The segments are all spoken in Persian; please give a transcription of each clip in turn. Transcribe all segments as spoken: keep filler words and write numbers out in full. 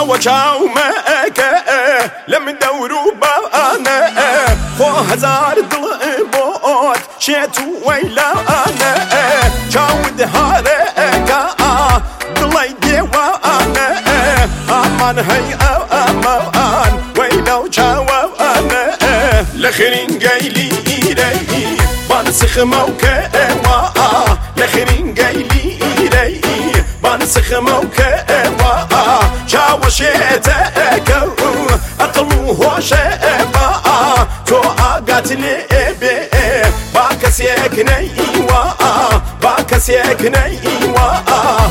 چاو چاو مکه لم دورو بانا خو هزار دل بود شیتو ویلا انا چاو دهارکا دلی دیوانا امان هی امان ویلا چاو انا لخرین گیلی ری بانسخ موکه وا لخرین گیلی ری بانسخ موكه وا چاو شيتك اقلو هوشبا تو اقاتلي بي باكسيكني وا باكسيكني وا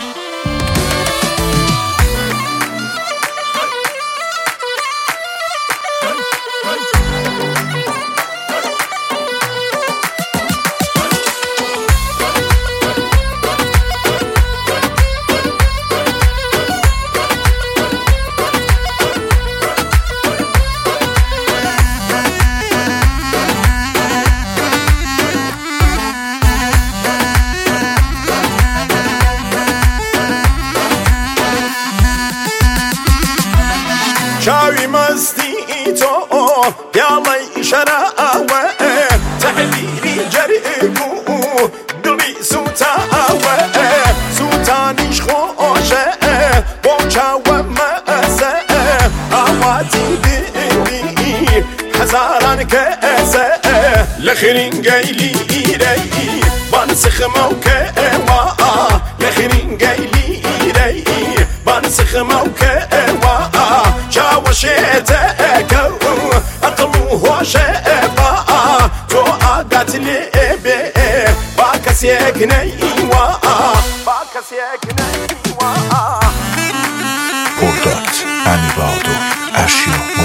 شاوي مستي تو يالله شراوة تحليلي جريكو دلي سوتاوة سوتانيش خوشة بوشاوة مأسة اواتي بيبي حزاران كأسة لخرين قايلي ري بانسخ موكة وا لخرين قايلي ري بانسخ موكة وا چاو شیتک اقلو هوشبا تو اقاتلي بي باكسيكني وا باكسيكني وا Portat Anibaldo Ascio